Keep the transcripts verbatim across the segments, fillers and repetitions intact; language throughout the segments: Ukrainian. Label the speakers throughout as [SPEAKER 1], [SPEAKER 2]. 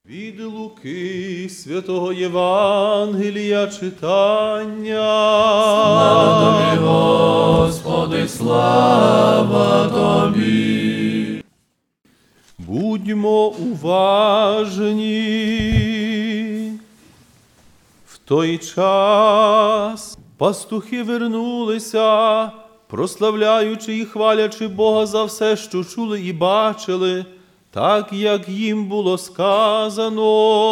[SPEAKER 1] Від Луки святого Євангелія читання.
[SPEAKER 2] Слава тобі, Господи, слава тобі.
[SPEAKER 1] Будьмо уважні. В той час пастухи вернулися, прославляючи і хвалячи Бога за все, що чули і бачили, так, як їм було сказано.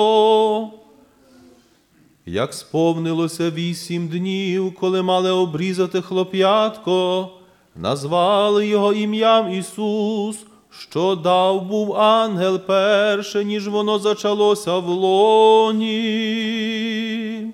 [SPEAKER 1] Як сповнилося вісім днів, коли мали обрізати хлоп'ятко, назвали його ім'ям Ісус, що дав був ангел перше, ніж воно зачалося в лоні.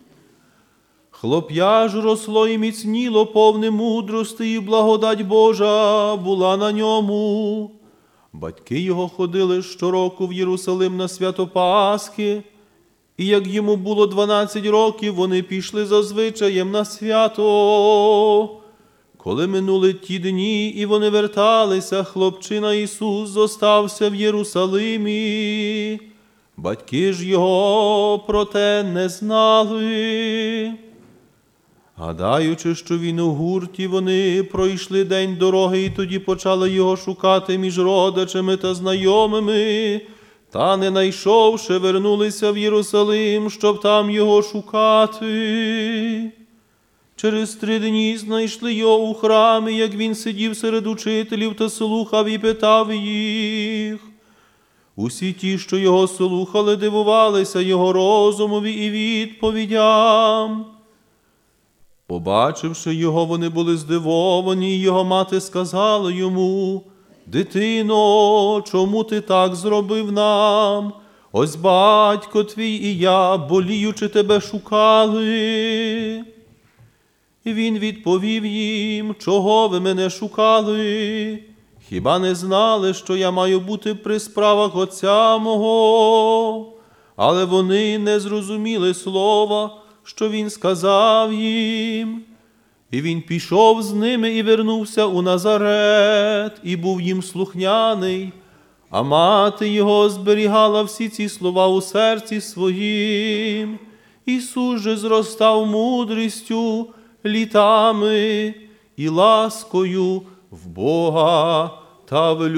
[SPEAKER 1] Хлоп'я ж росло і міцніло, повне мудрости, і благодать Божа була на ньому. Батьки його ходили щороку в Єрусалим на свято Пасхи, і як йому було дванадцять років, вони пішли за звичаєм на свято. Коли минули ті дні, і вони верталися, хлопчина Ісус зостався в Єрусалимі. Батьки ж його про те не знали. Гадаючи, що він у гурті, вони пройшли день дороги, і тоді почали його шукати між родичами та знайомими, та, не найшовши, вернулися в Єрусалим, щоб там його шукати. Через три дні знайшли його у храмі, як він сидів серед учителів та слухав і питав їх. Усі ті, що його слухали, дивувалися його розумові і відповідям. Побачивши його, вони були здивовані, і його мати сказала йому: «Дитино, чому ти так зробив нам? Ось батько твій і я, боліючи, тебе шукали». І він відповів їм: «Чого ви мене шукали? Хіба не знали, що я маю бути при справах Отця мого?» Але вони не зрозуміли слова, що він сказав їм. І він пішов з ними і вернувся у Назарет, і був їм слухняний, а мати його зберігала всі ці слова у серці своїм. Ісус же зростав мудрістю, літами і ласкою в Бога та в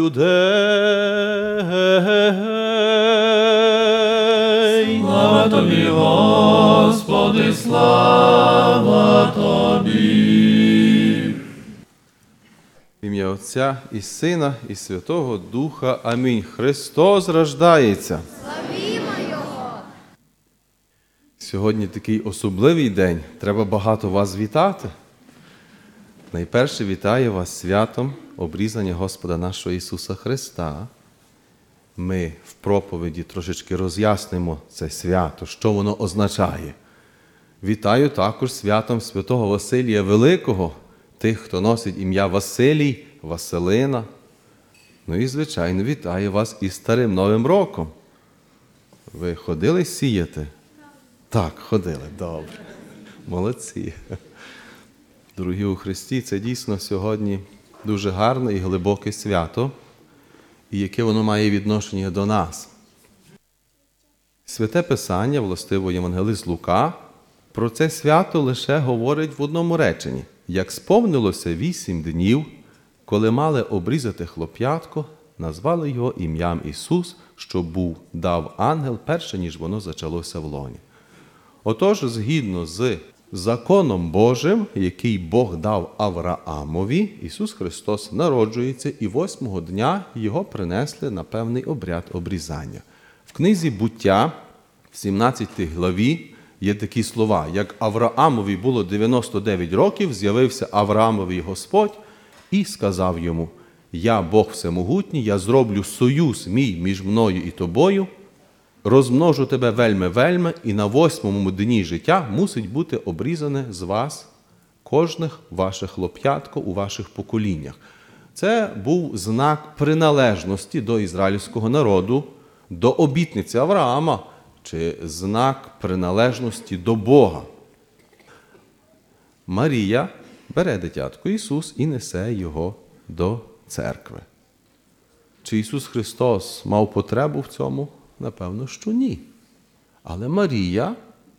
[SPEAKER 1] людей.
[SPEAKER 2] Слава тобі, Господи, слава тобі.
[SPEAKER 1] В ім'я Отця і Сина, і Святого Духа. Амінь. Христос рождається.
[SPEAKER 3] Славімо Його!
[SPEAKER 1] Сьогодні такий особливий день. Треба багато вас вітати. Найперше вітаю вас святом обрізання Господа нашого Ісуса Христа. Ми в проповіді трошечки роз'яснимо це свято, що воно означає. Вітаю також святом святого Василія Великого, тих, хто носить ім'я Василій, Василина. Ну і, звичайно, вітаю вас із Старим Новим роком. Ви ходили сіяти? Так, ходили, добре. Молодці. Дорогі у Христі, це дійсно сьогодні дуже гарне і глибоке свято, і яке воно має відношення до нас. Святе Писання, властиво євангелист Лука, про це свято лише говорить в одному реченні. Як сповнилося вісім днів, коли мали обрізати хлоп'ятко, назвали його ім'ям Ісус, що був дав ангел перше, ніж воно зачалося в лоні. Отож, згідно з законом Божим, який Бог дав Авраамові, Ісус Христос народжується, і восьмого дня його принесли на певний обряд обрізання. В книзі «Буття» в сімнадцятій главі є такі слова: «Як Авраамові було дев'яносто дев'ять років, з'явився Авраамові Господь і сказав йому: я Бог всемогутній, я зроблю союз мій між мною і тобою, розмножу тебе вельми-вельми, і на восьмому дні життя мусить бути обрізане з вас кожних ваше хлоп'ятко у ваших поколіннях». Це був знак приналежності до ізраїльського народу, до обітниці Авраама, чи знак приналежності до Бога. Марія бере дитятко Ісус і несе його до церкви. Чи Ісус Христос мав потребу в цьому? Напевно, що ні. Але Марія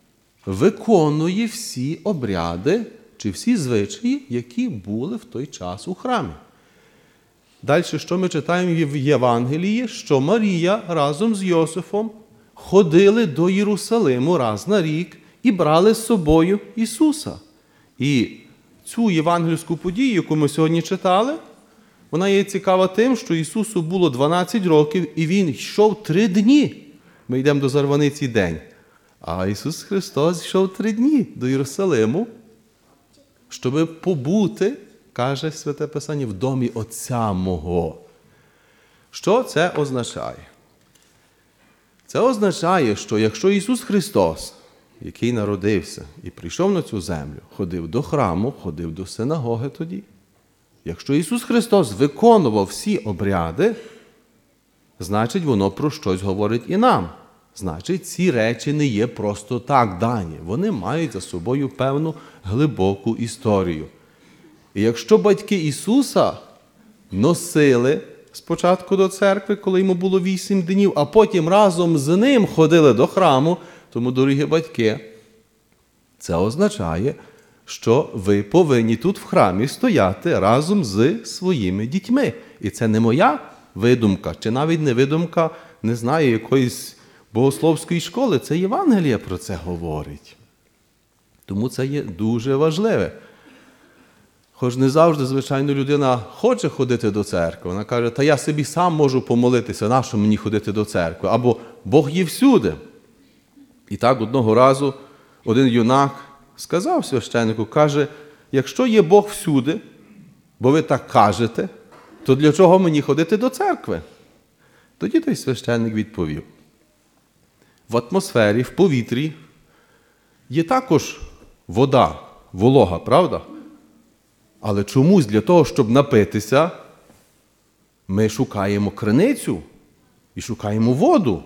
[SPEAKER 1] виконує всі обряди чи всі звичаї, які були в той час у храмі. Далі, що ми читаємо в Євангелії, що Марія разом з Йосифом ходили до Єрусалиму раз на рік і брали з собою Ісуса. І цю євангельську подію, яку ми сьогодні читали, вона є цікава тим, що Ісусу було дванадцять років, і Він йшов три дні. Ми йдемо до Зарваниці день. А Ісус Христос йшов три дні до Єрусалиму, щоб побути, каже Святе Писання, в домі Отця Мого. Що це означає? Це означає, що якщо Ісус Христос, який народився і прийшов на цю землю, ходив до храму, ходив до синагоги тоді, якщо Ісус Христос виконував всі обряди, значить, воно про щось говорить і нам. Значить, ці речі не є просто так дані. Вони мають за собою певну глибоку історію. І якщо батьки Ісуса носили спочатку до церкви, коли йому було вісім днів, а потім разом з ним ходили до храму, тому, дорогі батьки, це означає, що ви повинні тут в храмі стояти разом з своїми дітьми. І це не моя видумка, чи навіть не видумка, не знаю, якоїсь богословської школи. Це Євангелія про це говорить. Тому це є дуже важливе. Хоч не завжди, звичайно, людина хоче ходити до церкви. Вона каже, та я собі сам можу помолитися, нащо мені ходити до церкви? Або Бог є всюди. І так одного разу один юнак сказав священнику, каже, якщо є Бог всюди, бо ви так кажете, то для чого мені ходити до церкви? Тоді той священник відповів, в атмосфері, в повітрі є також вода, волога, правда? Але чомусь для того, щоб напитися, ми шукаємо криницю і шукаємо воду.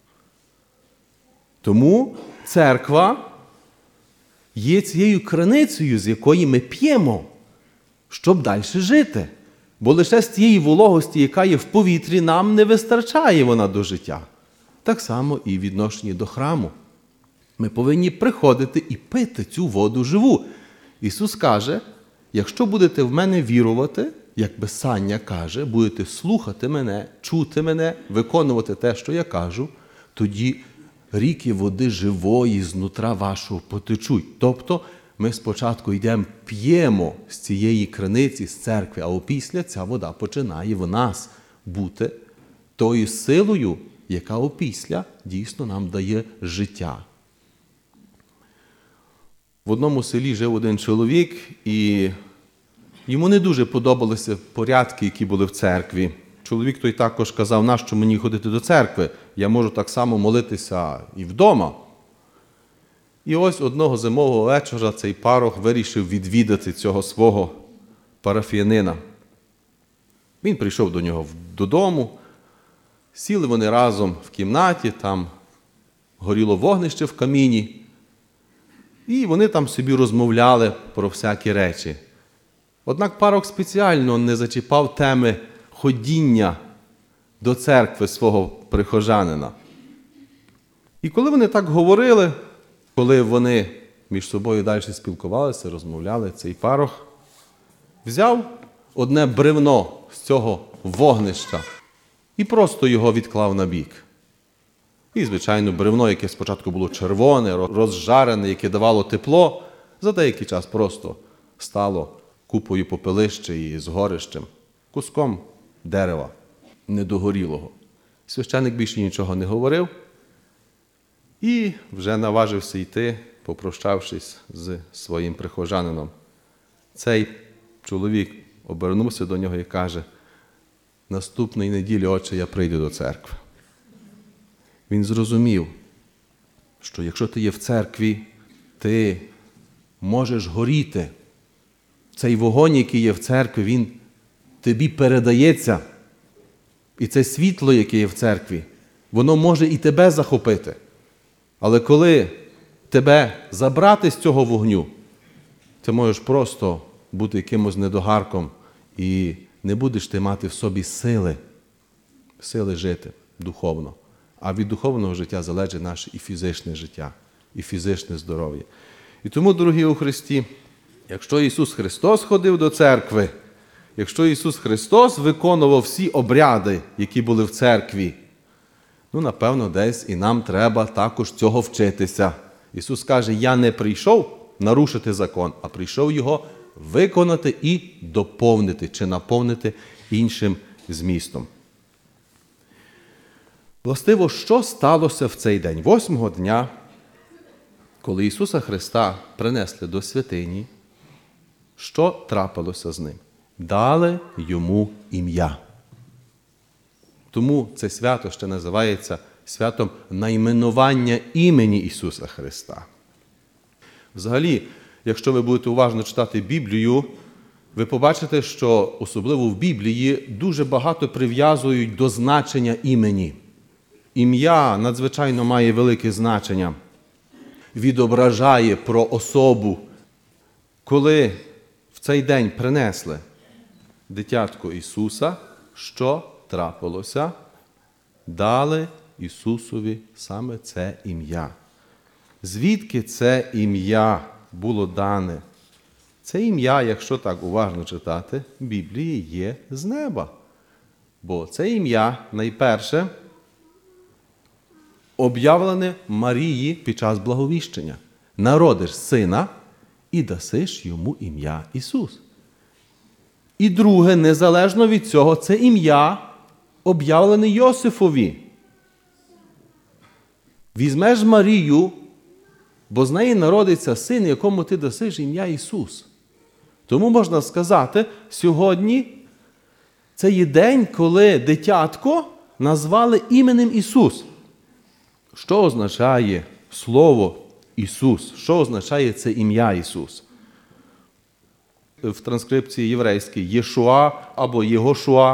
[SPEAKER 1] Тому церква є цією криницею, з якої ми п'ємо, щоб далі жити. Бо лише з тієї вологості, яка є в повітрі, нам не вистачає вона до життя. Так само і в відношенні до храму. Ми повинні приходити і пити цю воду живу. Ісус каже, якщо будете в мене вірувати, як Писання каже, будете слухати мене, чути мене, виконувати те, що я кажу, тоді ріки води живої знутра вашого потечуть. Тобто ми спочатку йдемо, п'ємо з цієї криниці, з церкви, а опісля ця вода починає в нас бути тою силою, яка опісля дійсно нам дає життя. В одному селі жив один чоловік, і йому не дуже подобалися порядки, які були в церкві. Чоловік той також казав, нащо мені ходити до церкви? Я можу так само молитися і вдома. І ось одного зимового вечора цей парох вирішив відвідати цього свого парафіянина. Він прийшов до нього додому, сіли вони разом в кімнаті, там горіло вогнище в каміні, і вони там собі розмовляли про всякі речі. Однак парох спеціально не зачіпав теми ходіння до церкви свого прихожанина. І коли вони так говорили, коли вони між собою далі спілкувалися, розмовляли, цей парох взяв одне бревно з цього вогнища і просто його відклав на бік. І, звичайно, бревно, яке спочатку було червоне, розжарене, яке давало тепло, за деякий час просто стало купою попелища і згорищем, куском дерева недогорілого. Священик більше нічого не говорив і вже наважився йти, попрощавшись з своїм прихожанином. Цей чоловік обернувся до нього і каже, наступної неділі, отче, я прийду до церкви. Він зрозумів, що якщо ти є в церкві, ти можеш горіти. Цей вогонь, який є в церкві, він тобі передається. І це світло, яке є в церкві, воно може і тебе захопити. Але коли тебе забрати з цього вогню, ти можеш просто бути якимось недогарком і не будеш ти мати в собі сили, сили жити духовно. А від духовного життя залежить наше і фізичне життя, і фізичне здоров'я. І тому, дорогі у Христі, якщо Ісус Христос ходив до церкви, якщо Ісус Христос виконував всі обряди, які були в церкві, ну, напевно, десь і нам треба також цього вчитися. Ісус каже, я не прийшов нарушити закон, а прийшов його виконати і доповнити, чи наповнити іншим змістом. Властиво, що сталося в цей день? Восьмого дня, коли Ісуса Христа принесли до святині, що трапилося з Ним? Дали Йому ім'я. Тому це свято ще називається святом найменування імені Ісуса Христа. Взагалі, якщо ви будете уважно читати Біблію, ви побачите, що особливо в Біблії дуже багато прив'язують до значення імені. Ім'я надзвичайно має велике значення, відображає про особу. Коли в цей день принесли дитятко Ісуса, що трапилося? Дали Ісусові саме це ім'я. Звідки це ім'я було дане? Це ім'я, якщо так уважно читати, в Біблії є з неба. Бо це ім'я найперше об'явлене Марії під час благовіщення. Народиш сина і дасиш йому ім'я Ісус. І друге, незалежно від цього, це ім'я об'явлене Йосифові. Візьмеш Марію, бо з неї народиться син, якому ти дасиш ім'я Ісус. Тому можна сказати, сьогодні це є день, коли дитятко назвали іменем Ісус. Що означає слово Ісус? Що означає це ім'я Ісус? В транскрипції єврейській Єшуа або Єгошуа.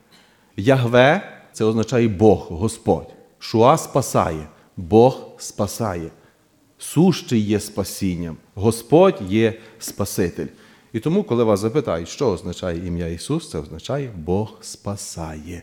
[SPEAKER 1] Ягве – це означає Бог, Господь. Шуа – спасає. Бог спасає. Сущий є спасінням. Господь є Спаситель. І тому, коли вас запитають, що означає ім'я Ісус, це означає Бог спасає.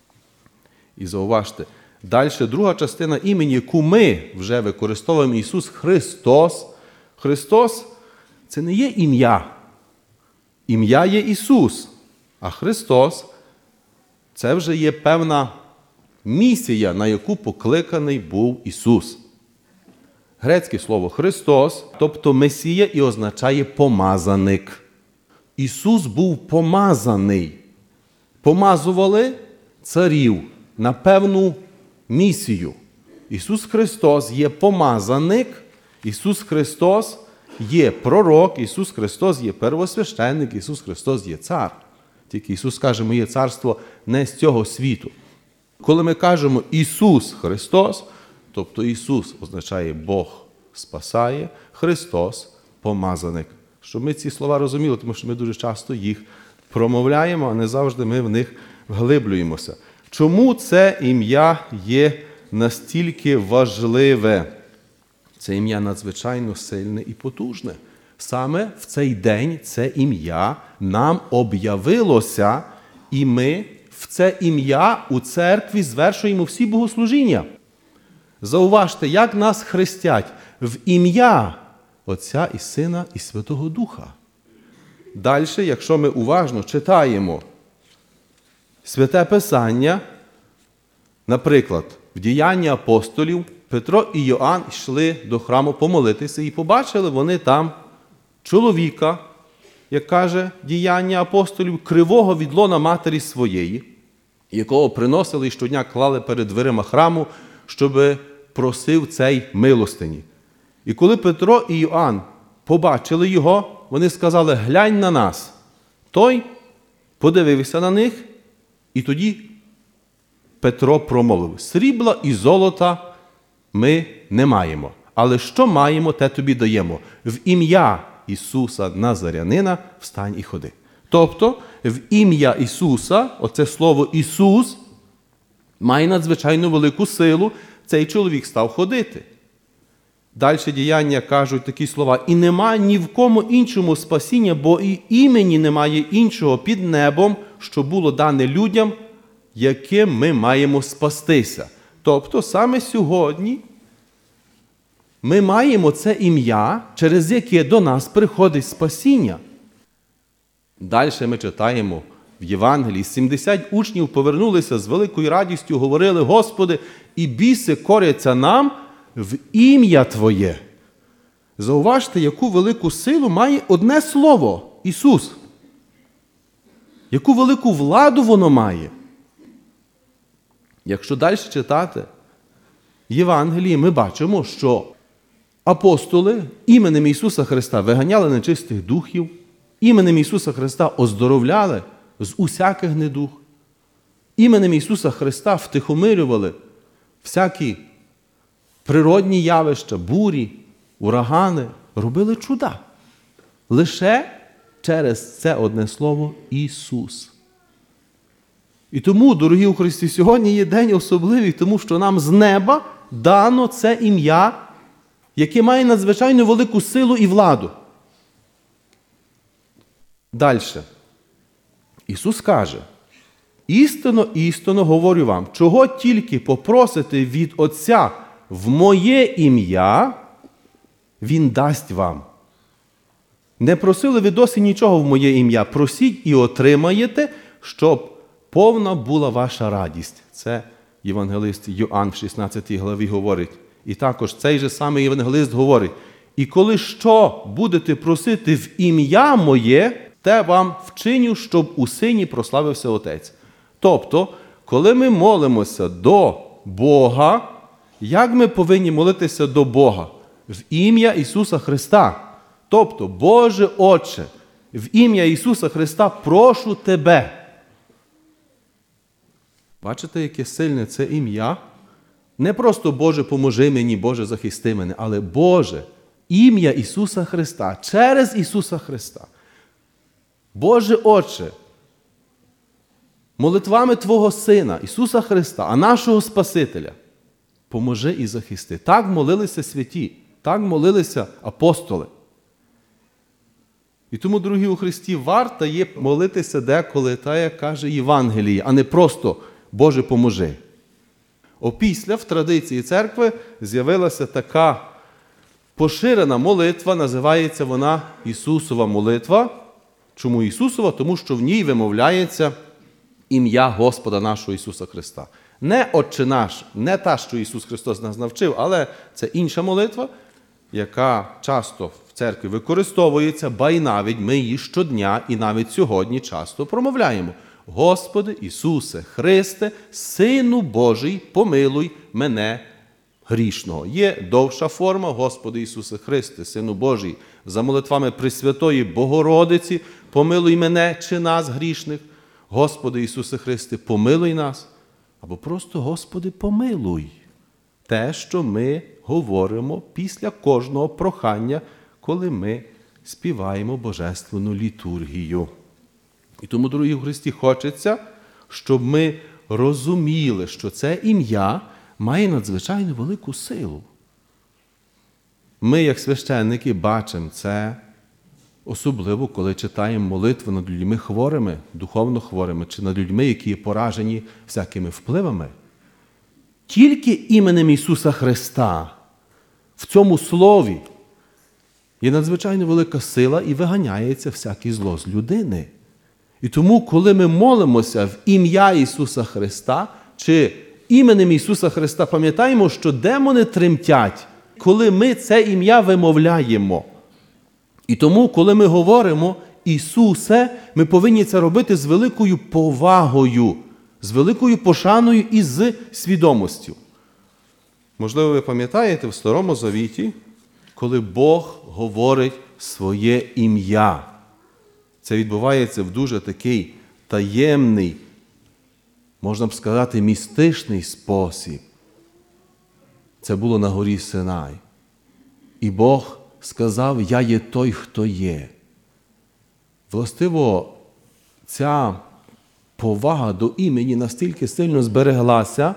[SPEAKER 1] І зауважте, далі друга частина імені, яку ми вже використовуємо, Ісус Христос. Христос – це не є ім'я. Ім'я є Ісус, а Христос – це вже є певна місія, на яку покликаний був Ісус. Грецьке слово «Христос», тобто Месія, і означає «помазаник». Ісус був помазаний. Помазували царів на певну місію. Ісус Христос є помазаник, Ісус Христос є пророк, Ісус Христос є первосвященник, Ісус Христос є цар. Тільки Ісус каже, моє царство не з цього світу. Коли ми кажемо Ісус Христос, тобто Ісус означає Бог спасає, Христос – помазаник. Щоб ми ці слова розуміли, тому що ми дуже часто їх промовляємо, а не завжди ми в них вглиблюємося. Чому це ім'я є настільки важливе? Це ім'я надзвичайно сильне і потужне. Саме в цей день це ім'я нам об'явилося, і ми в це ім'я у церкві звершуємо всі богослужіння. Зауважте, як нас хрестять в ім'я Отця і Сина і Святого Духа. Далі, якщо ми уважно читаємо Святе Писання, наприклад, в Діянні апостолів Петро і Йоанн йшли до храму помолитися і побачили вони там чоловіка, як каже Діяння апостолів, кривого від лона матері своєї, якого приносили і щодня клали перед дверима храму, щоб просив цей милостині. І коли Петро і Йоанн побачили його, вони сказали, глянь на нас. Той подивився на них, і тоді Петро промовив, срібла і золота ми не маємо, але що маємо, те тобі даємо. В ім'я Ісуса Назарянина встань і ходи. Тобто, в ім'я Ісуса, оце слово Ісус, має надзвичайно велику силу, цей чоловік став ходити. Далі діяння кажуть такі слова, і нема ні в кому іншому спасіння, бо і імені немає іншого під небом, що було дане людям, яким ми маємо спастися. Тобто саме сьогодні ми маємо це ім'я, через яке до нас приходить спасіння. Далі ми читаємо в Євангелії, сімдесят учнів повернулися з великою радістю, говорили: Господи, і біси коряться нам в ім'я Твоє. Зауважте, яку велику силу має одне слово – Ісус. Яку велику владу воно має. Якщо далі читати Євангелії, ми бачимо, що апостоли іменем Ісуса Христа виганяли нечистих духів, іменем Ісуса Христа оздоровляли з усяких недух, іменем Ісуса Христа втихомирювали всякі природні явища, бурі, урагани, робили чуда. Лише через це одне слово – Ісус. І тому, дорогі у Христі, сьогодні є день особливий, тому що нам з неба дано це ім'я, яке має надзвичайно велику силу і владу. Далі. Ісус каже: істинно, істинно говорю вам, чого тільки попросите від Отця в моє ім'я, Він дасть вам. Не просили ви досі нічого в моє ім'я, просіть і отримаєте, щоб повна була ваша радість. Це євангелист Йоанн в шістнадцятій главі говорить. І також цей же самий євангелист говорить: і коли що будете просити в ім'я моє, те вам вчиню, щоб у Сині прославився Отець. Тобто, коли ми молимося до Бога, як ми повинні молитися до Бога? В ім'я Ісуса Христа. Тобто, Боже Отче, в ім'я Ісуса Христа прошу Тебе. Бачите, яке сильне це ім'я? Не просто Боже, поможи мені, Боже, захисти мене, але Боже, ім'я Ісуса Христа, через Ісуса Христа. Боже Отче, молитвами Твого Сина, Ісуса Христа, а нашого Спасителя, поможи і захисти. Так молилися святі, так молилися апостоли. І тому, дорогі у Христі, варто є молитися деколи, так як каже Євангеліє, а не просто «Боже, поможи». Опісля в традиції церкви з'явилася така поширена молитва, називається вона Ісусова молитва. Чому Ісусова? Тому що в ній вимовляється ім'я Господа нашого Ісуса Христа. Не Отче наш, не та, що Ісус Христос нас навчив, але це інша молитва, яка часто в церкві використовується, ба й навіть ми її щодня і навіть сьогодні часто промовляємо. Господи Ісусе Христе, Сину Божий, помилуй мене грішного. Є довша форма: Господи Ісусе Христе, Сину Божий, за молитвами Пресвятої Богородиці, помилуй мене чи нас грішних. Господи Ісусе Христе, помилуй нас. Або просто Господи, помилуй. Те, що ми говоримо після кожного прохання, коли ми співаємо Божественну літургію. І тому, дорогі в Христі, хочеться, щоб ми розуміли, що це ім'я має надзвичайно велику силу. Ми, як священники, бачимо це, особливо, коли читаємо молитву над людьми хворими, духовно хворими, чи над людьми, які є поражені всякими впливами. Тільки іменем Ісуса Христа в цьому слові є надзвичайно велика сила і виганяється всяке зло з людини. І тому, коли ми молимося в ім'я Ісуса Христа, чи іменем Ісуса Христа, пам'ятаємо, що демони тремтять, коли ми це ім'я вимовляємо. І тому, коли ми говоримо Ісусе, ми повинні це робити з великою повагою, з великою пошаною і з свідомістю. Можливо, ви пам'ятаєте в Старому Завіті, коли Бог говорить своє ім'я. Це відбувається в дуже такий таємний, можна б сказати, містичний спосіб. Це було на горі Синай. І Бог сказав: «Я є той, хто є». Властиво, ця повага до імені настільки сильно збереглася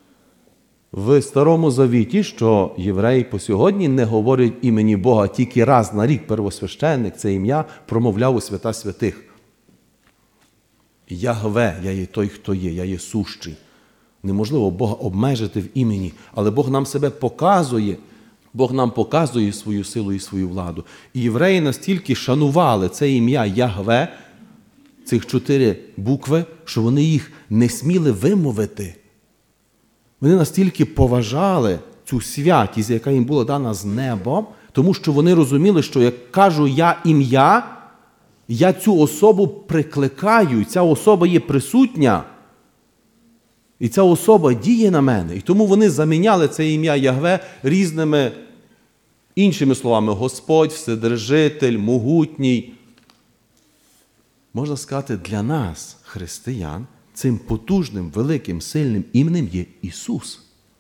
[SPEAKER 1] в Старому Завіті, що євреї по сьогодні не говорять імені Бога, тільки раз на рік первосвященник це ім'я промовляв у свята святих. Ягве, я є той, хто є, я є сущий. Неможливо Бога обмежити в імені, але Бог нам себе показує. Бог нам показує свою силу і свою владу. І євреї настільки шанували це ім'я Ягве, цих чотири букви, що вони їх не сміли вимовити. Вони настільки поважали цю святість, яка їм була дана з небом, тому що вони розуміли, що як кажу я ім'я, я цю особу прикликаю, і ця особа є присутня, і ця особа діє на мене. І тому вони заміняли це ім'я Ягве різними іншими словами: Господь, Вседержитель, Могутній. Можна сказати, для нас, християн, цим потужним, великим, сильним іменем є Ісус.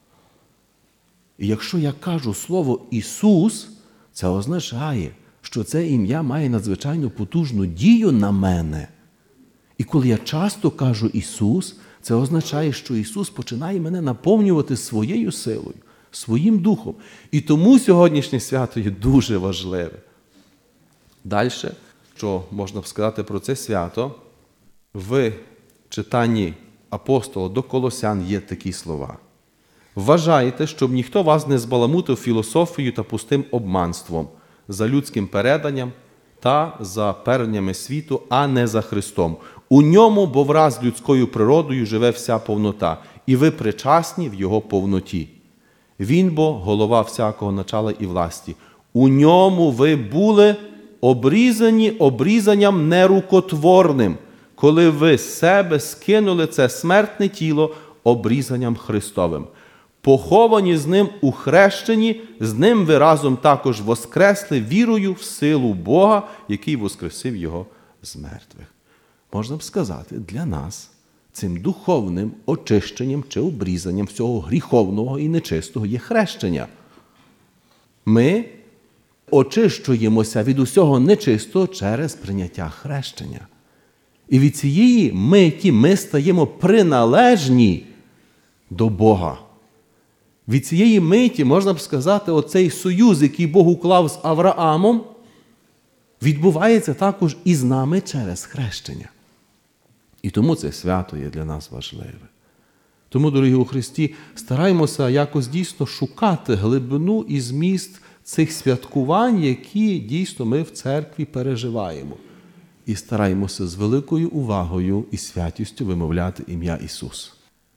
[SPEAKER 1] І якщо я кажу слово Ісус, це означає, що це ім'я має надзвичайно потужну дію на мене. І коли я часто кажу Ісус, це означає, що Ісус починає мене наповнювати своєю силою, своїм духом. І тому сьогоднішнє свято є дуже важливе. Далі, що можна б сказати про це свято, в читанні апостола до Колосян є такі слова. «Вважайте, щоб ніхто вас не збаламутив філософією та пустим обманством, за людським переданням та за переданнями світу, а не за Христом. У ньому, бо враз з людською природою живе вся повнота, і ви причасні в його повноті. Він, бо голова всякого начала і власті. У ньому ви були обрізані обрізанням нерукотворним, коли ви з себе скинули це смертне тіло обрізанням Христовим. Поховані з ним у хрещенні, з ним ви разом також воскресли вірою в силу Бога, який воскресив його з мертвих». Можна б сказати, для нас цим духовним очищенням чи обрізанням всього гріховного і нечистого є хрещення. Ми очищуємося від усього нечистого через прийняття хрещення. І від цієї миті ми стаємо приналежні до Бога. Від цієї миті, можна б сказати, оцей союз, який Бог уклав з Авраамом, відбувається також і з нами через хрещення. І тому це свято є для нас важливе. Тому, дорогі у Христі, стараємося якось дійсно шукати глибину і зміст цих святкувань, які дійсно ми в церкві переживаємо. І стараємося з великою увагою і святістю вимовляти ім'я Ісус.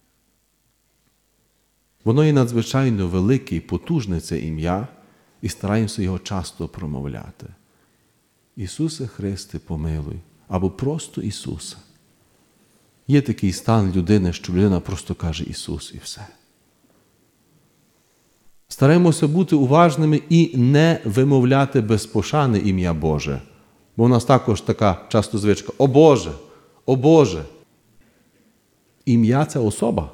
[SPEAKER 1] Воно є надзвичайно велике і потужне це ім'я, і стараємося його часто промовляти. Ісусе Христе, помилуй, або просто Ісусе. Є такий стан людини, що людина просто каже Ісус і все. Стараємося бути уважними і не вимовляти без пошани ім'я Боже. Бо у нас також така часто звичка: «О Боже! О Боже!» Ім'я – це особа.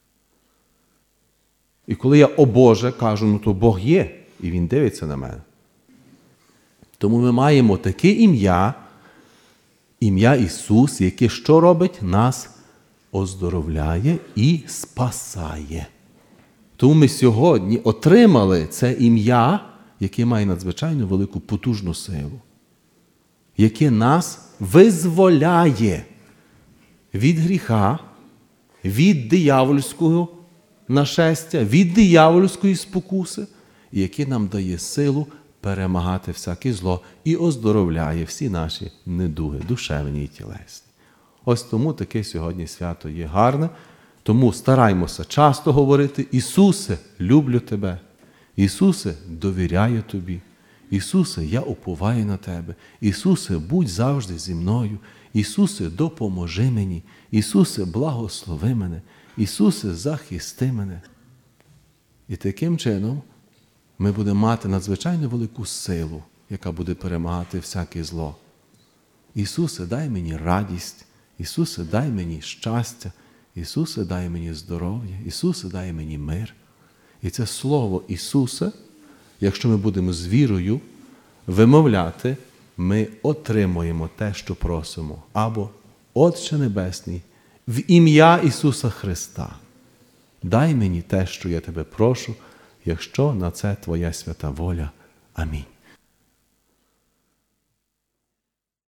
[SPEAKER 1] І коли я «О Боже» кажу, ну то Бог є, і Він дивиться на мене. Тому ми маємо таке ім'я, ім'я Ісус, яке що робить? Нас оздоровляє і спасає. Тому ми сьогодні отримали це ім'я, яке має надзвичайно велику потужну силу, яке нас визволяє від гріха, від диявольського нашестя, від диявольської спокуси, і яке нам дає силу перемагати всяке зло і оздоровляє всі наші недуги, душевні і тілесні. Ось тому таке сьогодні свято є гарне, тому стараймося часто говорити: «Ісусе, люблю Тебе, Ісусе, довіряю Тобі, Ісусе, я уповаю на Тебе, Ісусе, будь завжди зі мною, Ісусе, допоможи мені, Ісусе, благослови мене, Ісусе, захисти мене». І таким чином ми будемо мати надзвичайно велику силу, яка буде перемагати всяке зло. Ісусе, дай мені радість, Ісусе, дай мені щастя, Ісусе, дай мені здоров'я, Ісусе, дай мені мир. І це слово Ісуса, якщо ми будемо з вірою вимовляти, ми отримуємо те, що просимо. Або Отче Небесний, в ім'я Ісуса Христа, дай мені те, що я Тебе прошу, якщо на це Твоя свята воля. Амінь.